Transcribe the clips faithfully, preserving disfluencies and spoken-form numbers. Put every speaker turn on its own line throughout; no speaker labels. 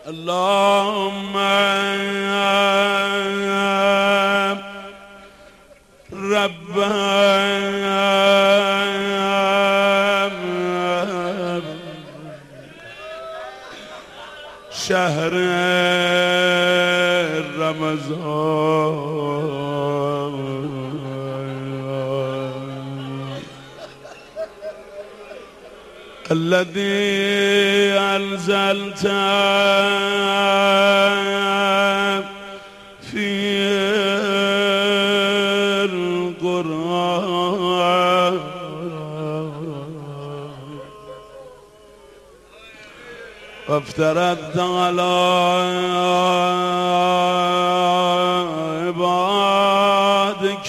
اللهم رب شهر رمضان الذي أنزلت في القرآن وافترضت على عبادك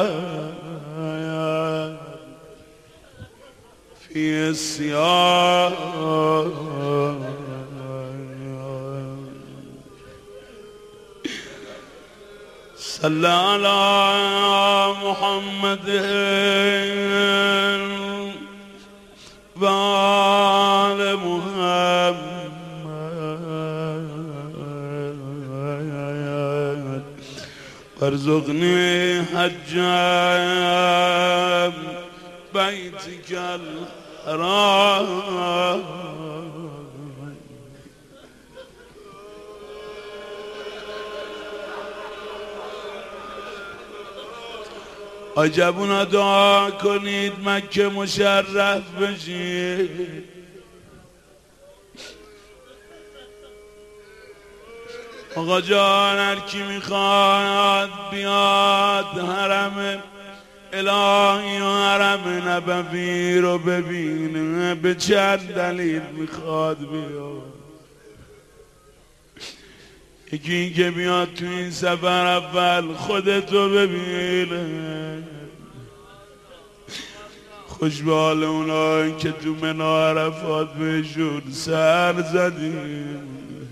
في الصيام صل على محمد وآل محمد وارزقني حج بيتك الحرام عجبونا دعا کنید مکه مشرف بشید. آقا جان هر کی میخواد بیاد حرم الهی و حرم نبوی رو ببینه، به چند دلیل میخواد بیاد. یکی این که بیاد تو این سفر اول خودتو ببینه، خوش به حال اونایی که تو منو عرفات بهشون سر زدیم.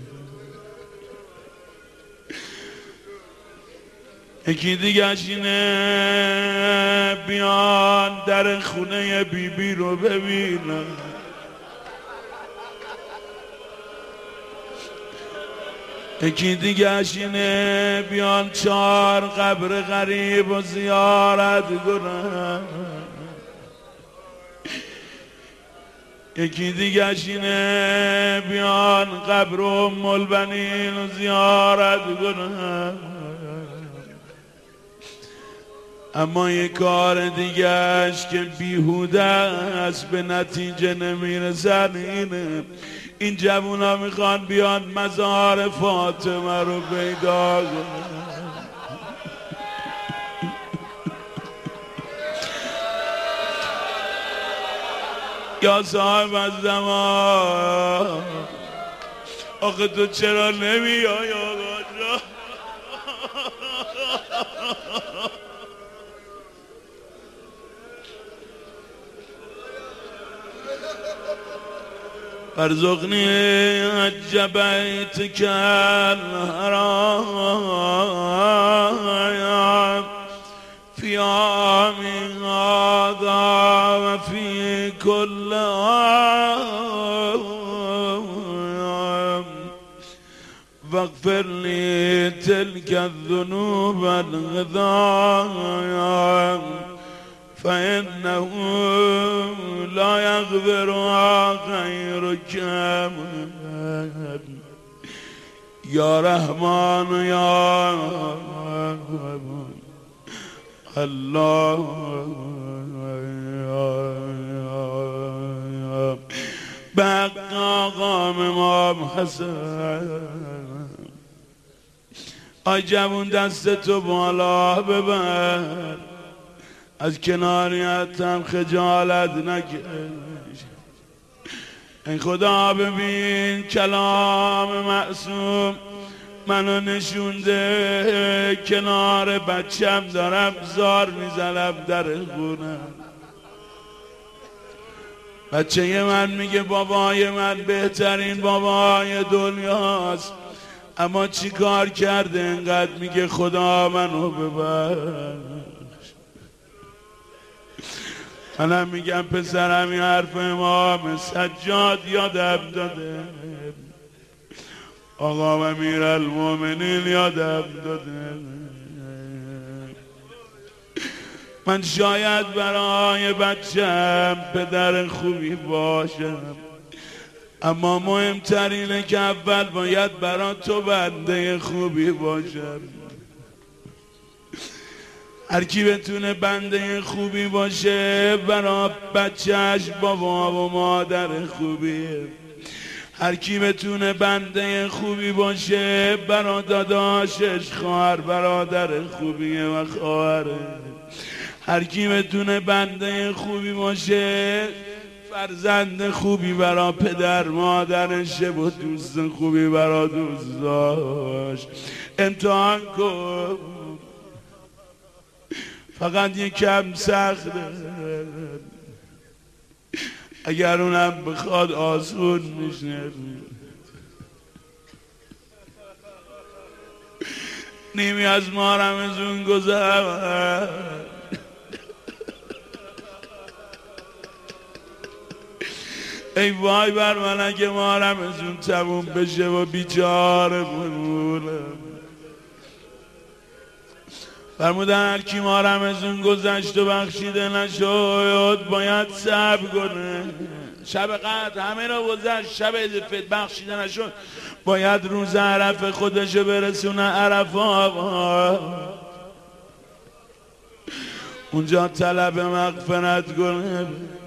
یکی دیگه‌ش اینه بیان در خونه بی بی رو ببینن، یکی دیگه‌ش اینه بیان چهار قبر غریب و زیارت کنن، یکی دیگه‌ش اینه بیان قبر ام البنین و زیارت کنن. اما یک کار دیگه‌اش که بیهوده است به نتیجه نمیرسن اینه این جوونا میخوان بیان مزار فاطمه رو پیدا کنن. یا صاحب از زمان آخه تو چرا نمیای آقا جان؟ ارزقنی حج بیتک الحرام فی عامی هذا و فی کل عام واغفر لی تلک الذنوب الغضام فإنه لا يغفرها غيرك يا رحمن يا الله بقى قام امام حسن ای جوون دستتو بالا ببر، از کناریتم خجالت نکش. ای خدا ببین کلام معصوم منو نشونده کنار بچم دارم زار میزنم در خونم. بچه من میگه بابای من بهترین بابای دنیاست، اما چی کار کرده انقدر میگه خدا منو ببر. منم میگم پسرم این حرف امام سجاد یادم داده، آقا امیرالمومنین یادم داده من شاید برای بچم پدر خوبی باشم، اما مهمتر اینه که اول باید برای تو بنده خوبی باشم. هر کی بتونه بنده خوبی باشه برای بچهش بابا و مادر خوبیه. هر کی بتونه بنده خوبی باشه برای داداشش خواهر برادر خوبیه و خواهره. هر کی بتونه بنده خوبی باشه فرزند خوبی برا پدر مادرشه و دوست خوبی برا دوستاش. امتحان کن، فقط یکم سخته، اگر اونم بخواد آسون میشه. نیمی از ما رمزون گذر ای وای بر من اگه ما رمزون تموم بشه و بیچاره بمونم. فرمودن هر کی ما رمزون گذشت و بخشیده نشد باید صبر کنه. شب قدر همه را گذشت، شب عید بخشیده نشد باید روز عرفه خودشو برسونه عرفات، اونجا طلب مغفرت کنه.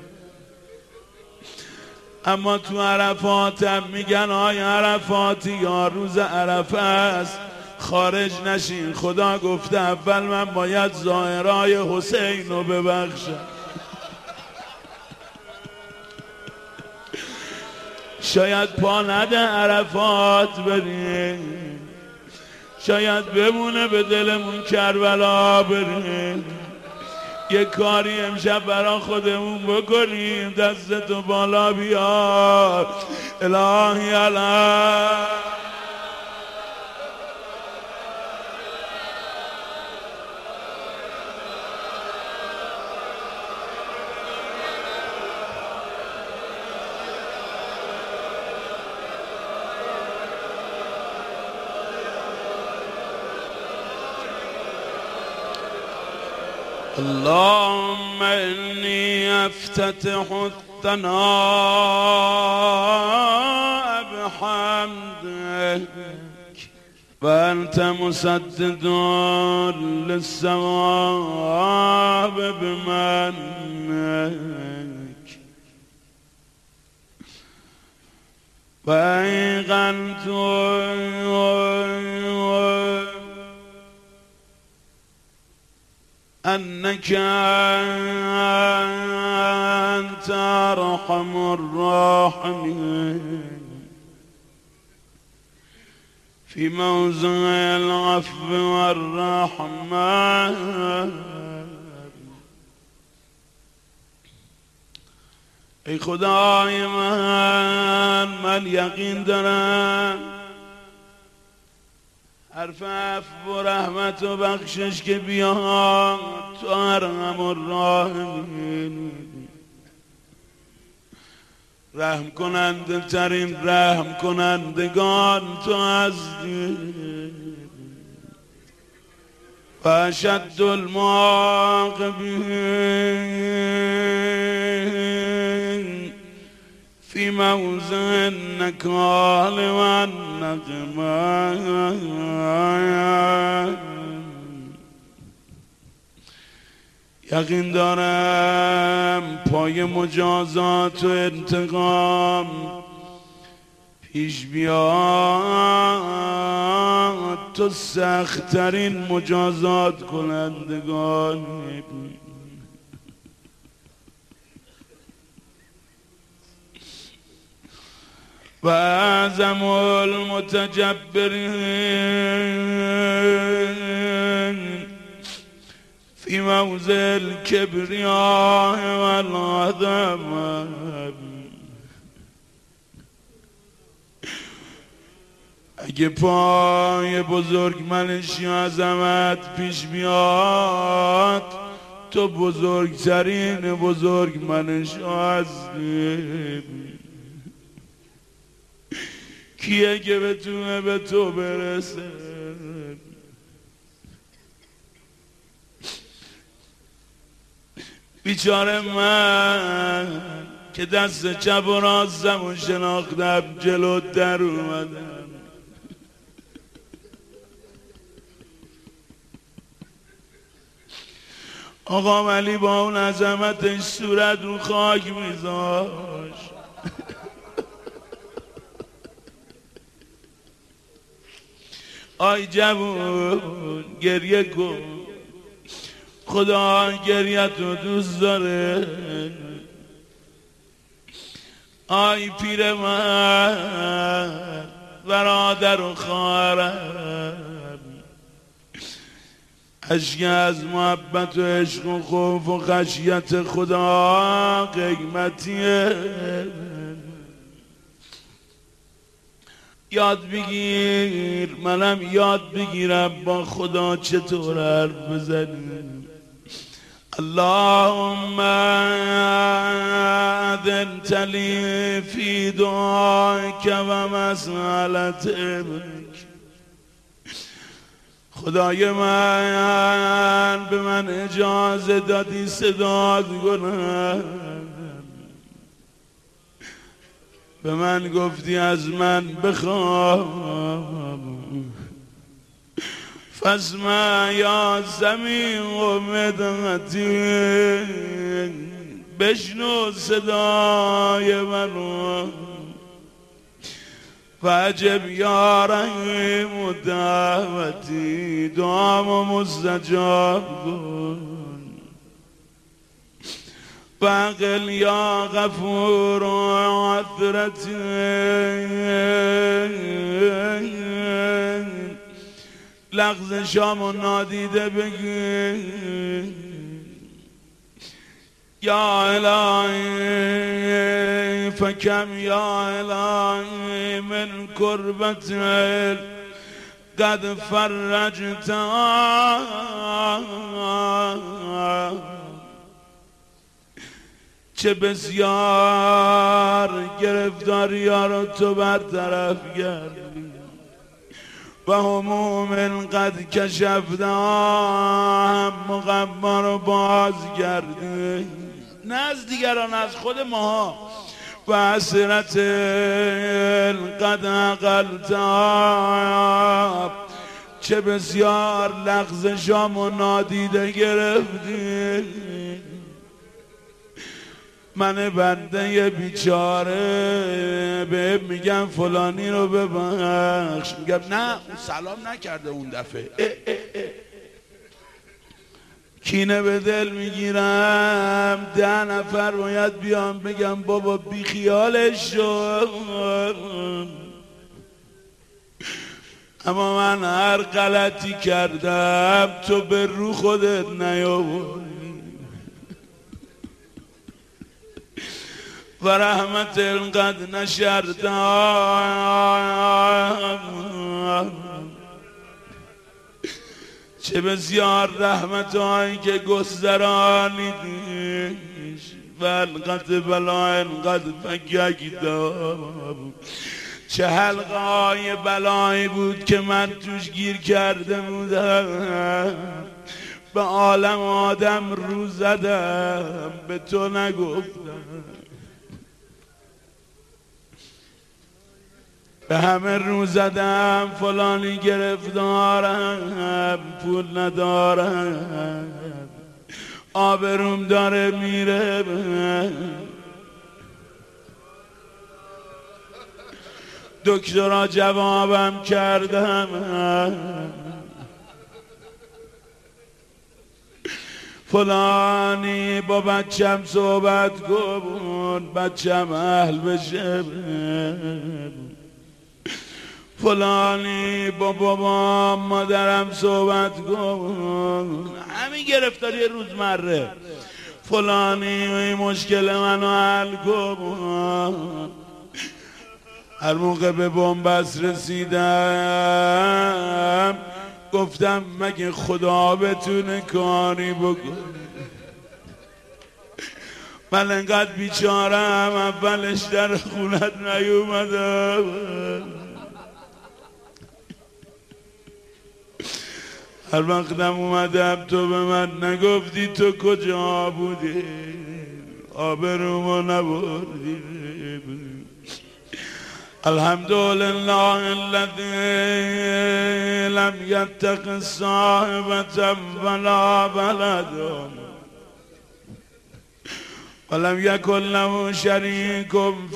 اما تو عرفات هم میگن آی عرفاتی یا روز عرفه است خارج نشین، خدا گفته اول من باید ظاهرای حسین رو ببخشم. شاید پا نده عرفات بریم، شاید بمونه به دلمون کربلا بریم. یه کاری امشب برا خودمون بکنیم، دستتو بالا بیار. الهی الهی اللهم إني أفتتح الثناء بحمدك وأنت مسدد للثواب بمنك، وأيقنت أنك أنت أرحم الراحمين في موضع العفو والرحمة. ای خدای من من یقین دارم حرف عفو و رحمت و بخشش که بیاد تو ارحم الراحمین، رحم کننده ترین رحم کنندگان تو هستی. و اشد المعاقبین فی موضع النکال و النقمه. یقین دارم پای مجازات و انتقام پیش بیاد تو سخت‌ترین مجازات کنندگان. و اعظم المتجبرین فی موضع الکبریاء والعظمه. اگه پای بزرگمنشی و عظمت پیش بیاد تو بزرگترین بزرگمنش هستی. کیه که بتونه به تو برسه؟ بیچاره من که دست چپ و راستم و شناختم جلو در اومدم. آقا ولی با اون عظمتش صورت رو خاک میذاش. آی جوون گریه کن، خدا گریت رو دوست داره. آی پیر من برادر و خواهرم، اشک از محبت و عشق و خوف و خشیت خدا قیمتیه. یاد بگیر، منم یاد بگیرم با خدا چطور حرف بزنیم. اللهم اذنت لی فی دعائک و مسئلتک. خدای من به من اجازه دادی صدات کنم، به من گفتی از من بخوام. فاسمع یا سمیع مدحتی، بشنو صدای منو. فعجب یا رحیم دعوتی، دعامو مستجاب کن. فعقل یا غفور عثرتی، لغز شامو نادیده بگیر. یا الهی فکم یا الهی من کربت قد فرجت. چه بسیار گرفتاری ها رو تو برطرف کردی و هموم قد کشفتم مغما رو باز کردی، نه از دیگران، از خود ماها. و حسرت قد عقلتم، چه بسیار لغزشام و نادیده گرفتی. من بنده بیچاره به میگم فلانی رو ببخش، میگم نه اون سلام نکرده اون دفعه. اه اه اه. کینه به دل میگیرم، ده نفر باید بیام بگم بابا بی خیالش شو. اما من هر غلطی کردم تو به رو خودت نیاوردی. و رحمت قد نشرتم، چه بسیار رحمت هایی که گسترانیدیش. و القد بلا قد فککتم، چه حلقه های بلایی بود که من توش گیر کرده بودم. به عالم آدم رو زدم، به تو نگفتم. به همه رو زدم، فلانی گرفتارم، پول ندارم، آبروم داره میره. دکترها جوابم کردم، فلانی با بچم صحبت کن، بچم اهل بشه. فلانی با بابا مادرم صحبت کن، همین گرفتاری روزمره. فلانی این مشکل منو حل کن. هر موقع به بنبست رسیدم گفتم مگه خدا بتونه کاری بکنه. من انقدر بیچارم، اولش در خونت نیومدم، هر وقتم اومدم تو به من نگفتی تو کجا بودی، آبرومو نبردی. الحمدلله الذی لم یتخذ صاحبة ولا ولدا ولم یکن له شریک فی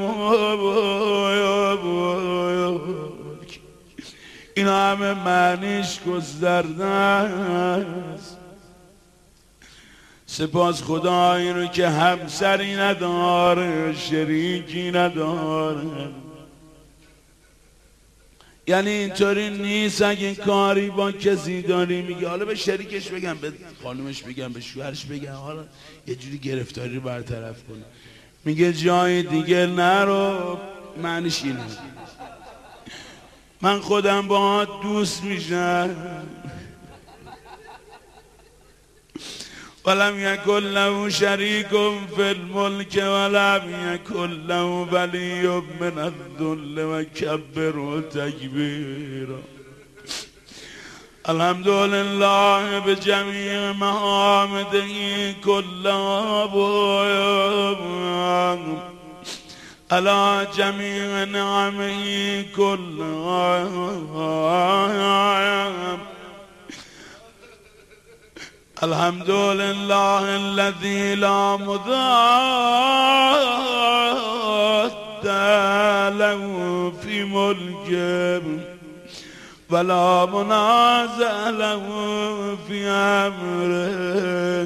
الملک. این همه معنیش گسترده است. سپاس خدایی رو که همسری نداره، شریکی نداره. یعنی اینطوری نیست اگه کاری با کسی داری میگه حالا به شریکش بگم، به خانومش بگم، به شوهرش بگم، حالا یه جوری گرفتاری رو برطرف کنه، میگه جای دیگه نرو. معنیش اینه من خودم باهات دوست میشم. ولم یکن له شریک فی الملک ولم یکن له ولی من الذل و کبره تکبیرا. الحمدلله بجمیع محامده کلها علی جمیع نعمه کلها. الحمدلله الذي لا مضاد له في ملكه ولا منازع له في امره.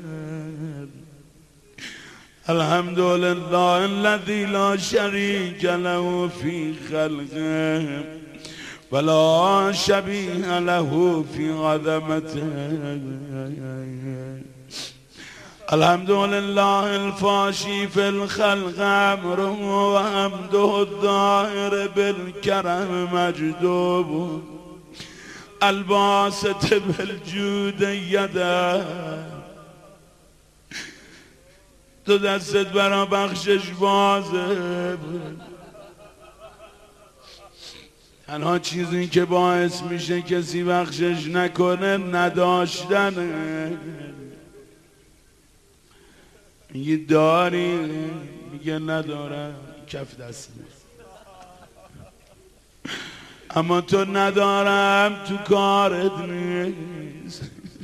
الحمدلله الذي لا شريك له في خلقه ولا شبیه له فی عظمته. الحمدلله الفاشی فی الخلق امره و حمده الظاهر بالکرم مجدوب الباسط بالجود یده. تو دستت برا بخشش بازه. تنها چیزی که باعث میشه کسی بخشش نکنه نداشتنه. میگی داری، میگه ندارم، کف دست نیست. اما تو ندارم تو کارت نیست.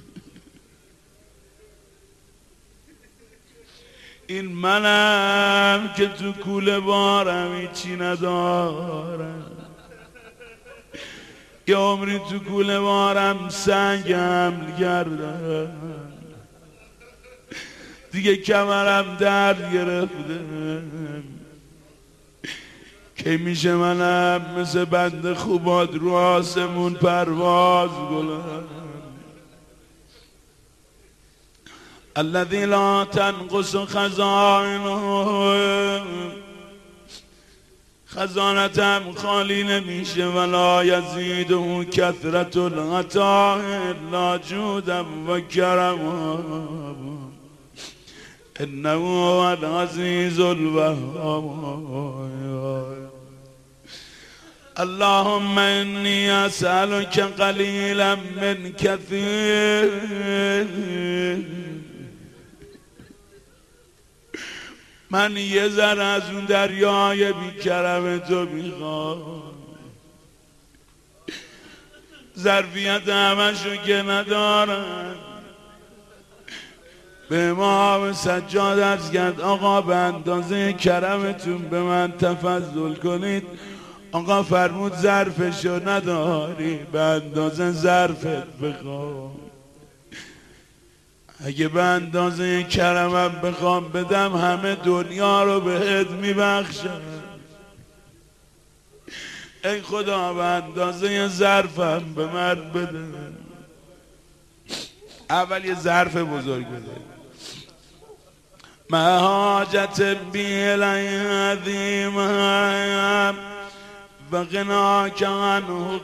این منم که تو کوله بارم هیچی ندارم. یه عمری تو کوله بارم سنگم گردم، دیگه کمرم درد گرفته. که میشه منم مثل بند خوبات رو آسمون پرواز کنم. الذی لا تنقص خزائنه، خزانتم خالی نمیشه ولا یزیده کثرت العطاء الا جودا و کرما انه هو العزیز الوهاب. اللهم انی اسألک قلیلا من کثیر. من یه ذره از اون دریای بیکرم تو میخوام. ظرفیت همشو که ندارم. به امام سجاد عرض کرد آقا به اندازه کرمتون به من تفضل کنید. آقا فرمود ظرفشو نداری، به اندازه ظرفت بخوام. اگه به اندازه کرمم بخوام بدم همه دنیا رو بهت میبخشم. ای خدا به اندازه ظرفم به من بده. اول یه ظرف بزرگ بده. ما حاجت بی العظیم و غناک عنه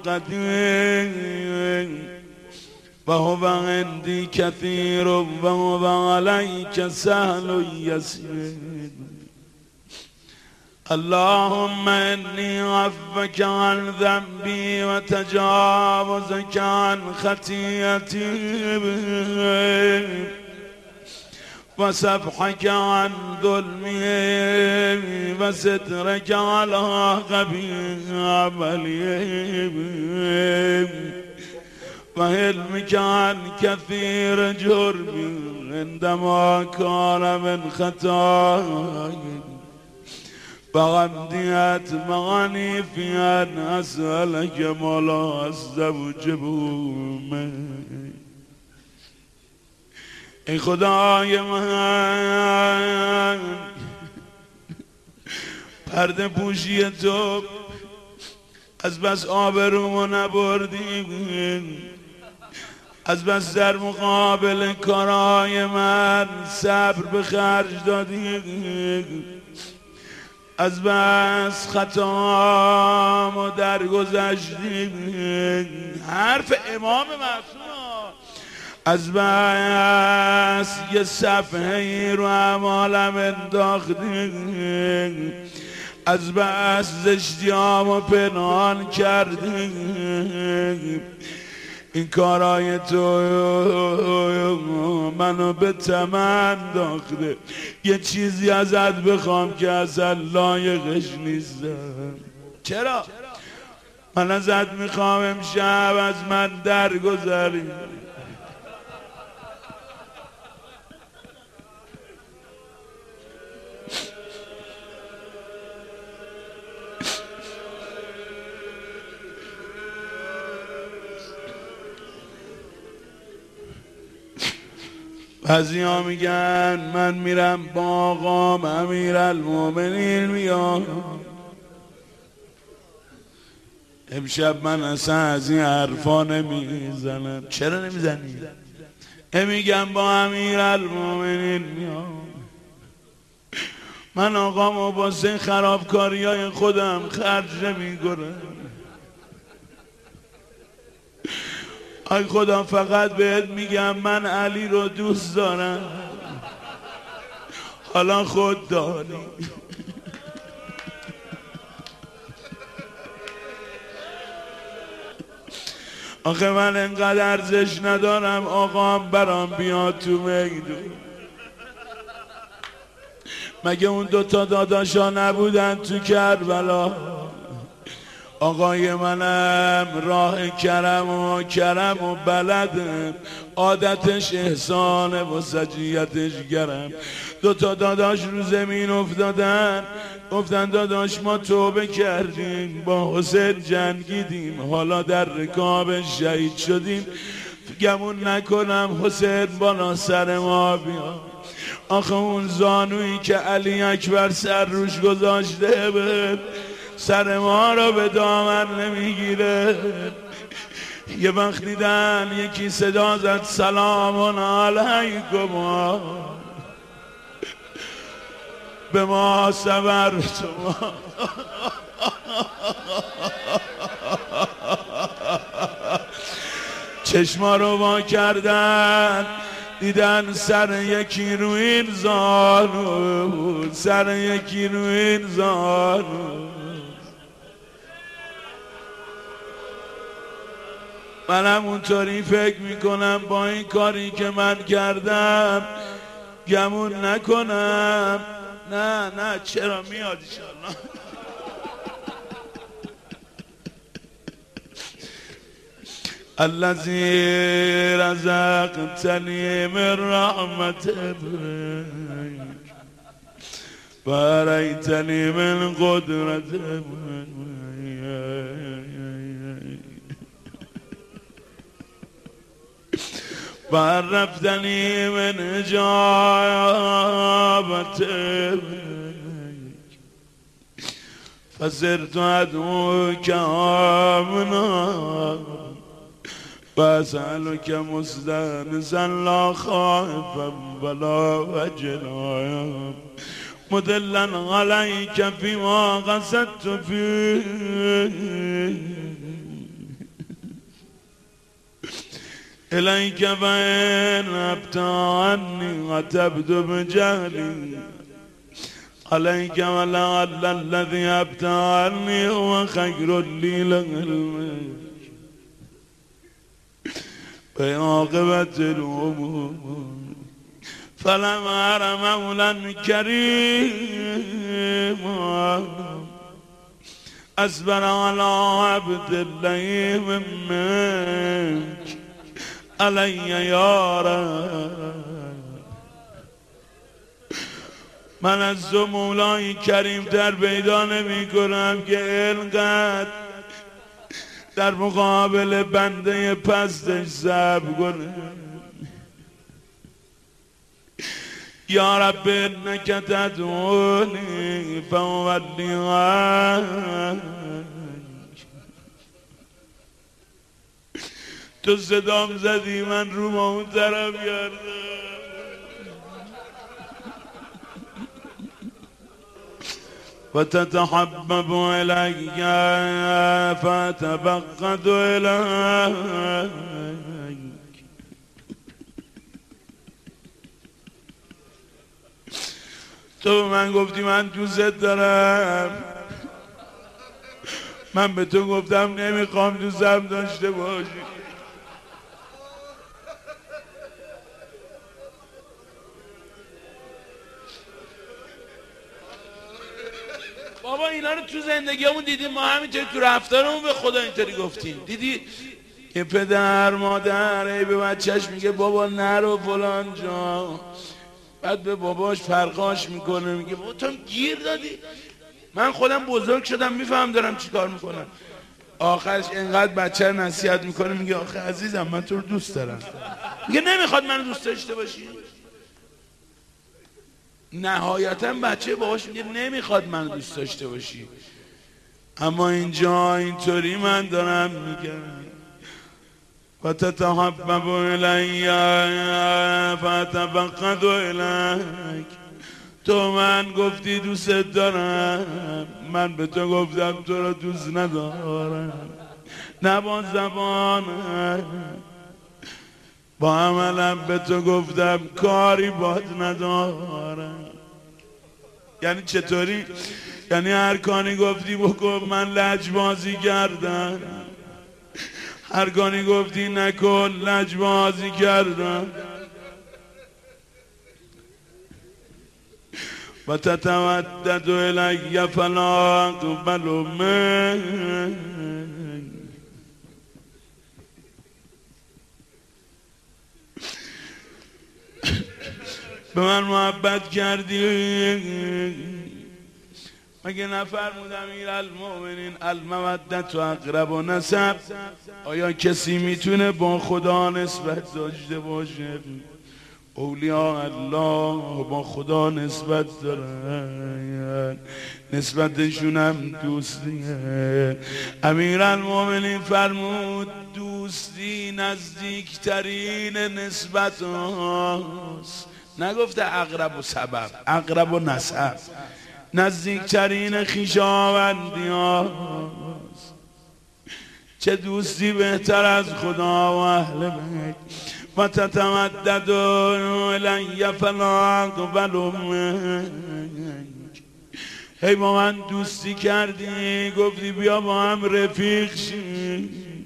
قدیم و هو عندی کثیر و هو علیک سهل و یسیر. اللهم إني عفوك عن ذنبي وتجاوزك عن خطيئتي وسفحك عن ظلمي وسترك على قبيح عملي وحلمك عن كثير جرمي عندما كان من خطاياي فغمدي أتمعني في أن أسألك ما لا أستوجب منك. ای خدای من پرده پوشی تو از بس آبرومو نبردی، از بس در مقابل کارهای من صبر به خرج دادی، از بس خطامو درگذشتی. حرف امام معصوم از بس یه صفحه رو اعمالم انداختی، از بس زشتیامو پنهان کردی. این کارای تو منو به طمع انداخته، یه چیزی ازت بخوام که اصلا لایقش نیستم. چرا؟ من ازت میخوام امشب از من درگذری. بعضی ها میگن من میرم با آقام امیرالمومنین میام. امشب من اصلا از این حرفا نمیزنم. چرا نمیزنی؟ میگم با امیرالمومنین میام. من آقامو واسه خرابکاری های خودم خرج نمیکنم. ای خدا فقط بهت میگم من علی رو دوست دارم، حالا خود داری. آخه من انقدر ارزش ندارم آقام برام بیاد تو میدون. مگه اون دوتا داداشا نبودن تو کربلا؟ آقای منم راه کرم و کرم و بلدم، عادتش احسانه و سجیتش گرم. دوتا داداش رو زمین افتادن، گفتن داداش ما توبه کردیم، با حسین جنگیدیم، حالا در رکاب شهید شدیم، گمون نکنم حسین بالا سر ما بیاد. آخه اون زانویی که علی اکبر سر روش گذاشته بود سر ما رو به دامن نمیگیره. یه وقت دیدن یکی صدا زد سلام علیکم، به ما صبر تو. چشما رو وا کردن دیدن سر یکی رو این زانو، سر یکی رو این زانو. منم اونطوری فکر میکنم با این کاری که من کردم گمون نکنم. نه نه چرا میاد انشالله. الذی رزقتنی من رحمتک و اریتنی من قدرتک و عرفتنی من اجابتک فصرت ادعوک آمنا و اسألک مستانسا لا خائفا ولا وجلا مدلا علیک فیما قصدت فیه الیک و ان ابتعنی و تبدو بجهلی عليك ولعل الذي ابتعني هو خير لي لعلمك بعاقبة الأمور فلم أر مولا كريما أصبر على عبد الله منك علي يا رب. من از تو مولای کریم در پیدا نمی کنم که اینقدر در مقابل بنده پستش صبر کنه. یا رب انک تدعونی فاولی عنک. تو صدام زدی من رو با اون طرف گردم و تتحبب الی فتبقد الیک. تو من گفتی من دوست دارم، من به تو گفتم نمیخوام دوستم داشته باشی. بابا اینا رو تو زندگیمون دیدیم، ما همینطوری تو رفتارمون به خدا اینطوری گفتیم. دیدی یه پدر مادر ای به بچهش میگه بابا نرو فلان جا، بعد به باباش فرقاش میکنه میگه بابا تو گیر دادی. من خودم بزرگ شدم میفهم دارم چی کار میکنم. آخرش اینقدر بچه رو نصیحت میکنه میگه آخه عزیزم من تو رو دوست دارم. میگه نمیخواد منو دوست داشته باشی. نهایتا بچه باباش میگه نمیخواد منو دوست داشته باشی. اما اینجا اینطوری من دارم میگم و تتحبب الی فتبقد الیک. تو من گفتی دوست دارم، من به تو گفتم تو رو دوست ندارم. نه با زبان با عملم به تو گفتم کاری باد ندارم. یعنی چطوری؟ یعنی هر کاری گفتی بکن من لجبازی کردم، هر کاری گفتی نکن لجبازی کردم. و تتودد الی فلا اقبل منک. به من محبت کردی مگه نفرمود امیرالمؤمنین المودة اقرب نسب؟ آیا کسی میتونه با خدا نسبت داشته باشه؟ اولیاء الله با خدا نسبت دارن، نسبتشون هم دوستیه. امیرالمؤمنین فرمود دوستی نزدیکترین نسبت هاست. نگفته اقرب و سبب، اقرب و نسب، نزدیکترین خویشاوندی هاست. چه دوستی بهتر از خدا و اهل بیت. و تتودد الی فلا اقبل منک. هی با من دوستی کردی، گفتی بیا با هم رفیق شی.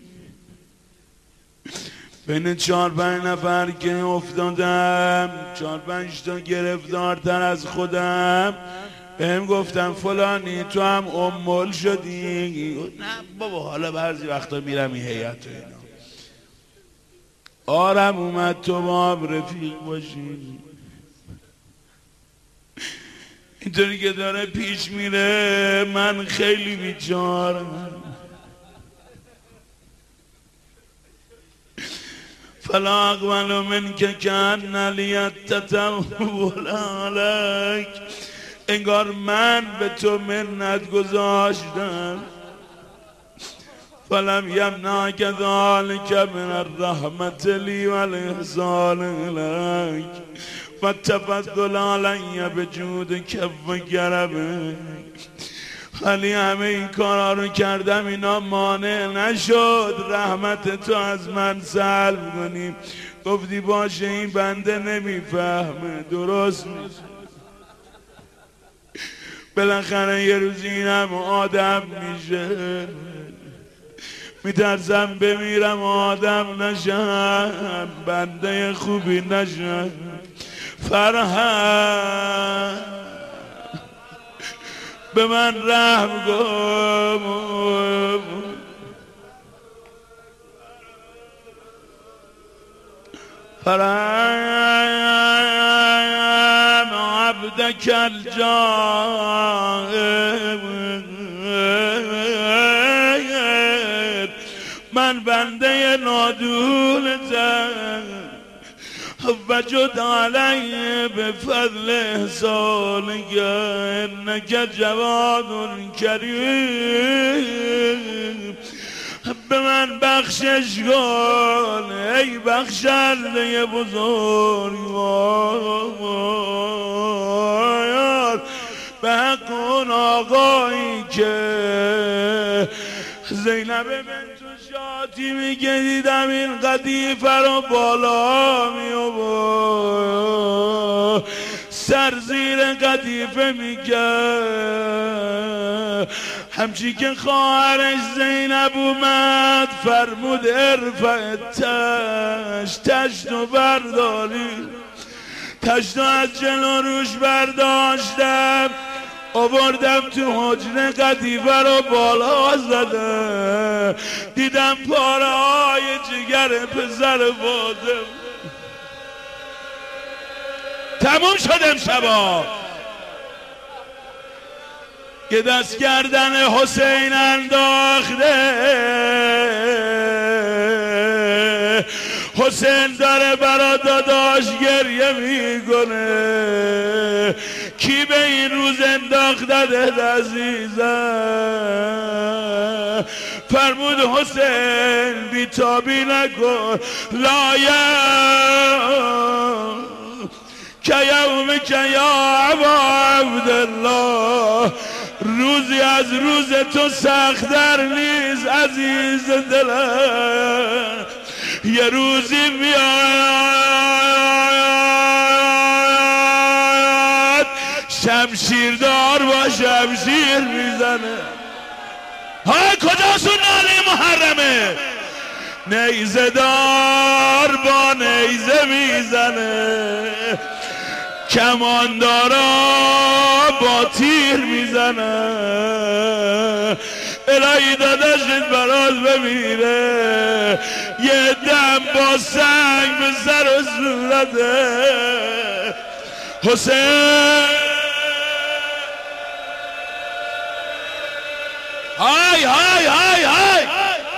بین چهار پنج نفر که افتادم، چهار پنج تا گرفتارتر از خودم، بهم گفتم فلانی تو هم امول شدی. نه بابا حالا بعضی وقتا میرم این هیئت و اینا. آرم اومد تو با هم رفیق باشی. اینطوری که داره پیش میره من خیلی بیچارم. فلا اقبل منک کأن لی تطول علیک. انگار من به تو منت گذاشتم. فلم یمنعک ذلک من الرحمة لی والاحسان الیک و التفضل علی بجودک و کرمک. ولی همه این کارا رو کردم اینا مانع نشد رحمت تو از من سلب کنیم. گفتی باشه این بنده نمیفهمه، درست میشه. بالاخره یه روز اینم آدم میشه. میترسم بمیرم آدم نشم، بنده خوبی نشم. فرهاد به من رحم کن. فرحم عبدك الجاهر، من بنده نادونتم. وجد علی بفضل احسانک انک جواد کریم. به من بخشش کن ای بخشنده بزرگوار، به حق اون آقایی که زینب بنت شاطی میگه دیدم این قدیفه رو بالا می آورد، سر زیر قدیفه میگه. همچی که خواهرش زینب اومد فرمود ارفع تشت، تشت و برداری. تشت از جلو روش برداشتم آوردم تو حجره، قدیفه رو بالا زده، دیدم پاره های جگر پسر فاطمه. تموم شدم شبا که دست گردن حسین انداخته. حسین داره برا داداش گریه میکنه. کی به این روز انداختده عزیزم؟ فرمود حسین بیتابی نکن، لایم که یوم که یا ابا عبدالله، روزی از روز تو سخت‌تر نیست عزیز دلم. یه روزی میاد شمشیردار با شمشیر میزنه. های کجاست اون ناله محرمه؟ نیزه دار با نیزه میزنه، کماندارا با تیر میزنه. الهی داداشت برات بمیره، یه دم با سنگ به سر و صورته. حسین های های های های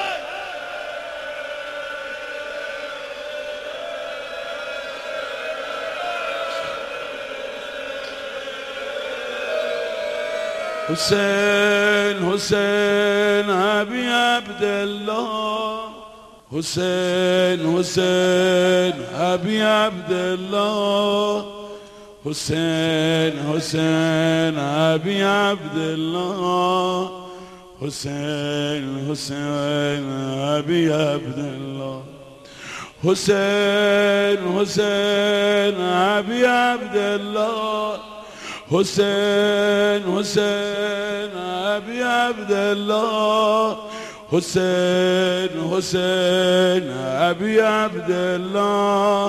حسین حسین ابی عبدالله، حسین حسین ابی عبدالله، حسین حسین ابی عبدالله، حسین حسین ابی عبدالله، حسین حسین ابی عبدالله، حسین حسین ابی عبدالله، حسین حسین ابی عبدالله.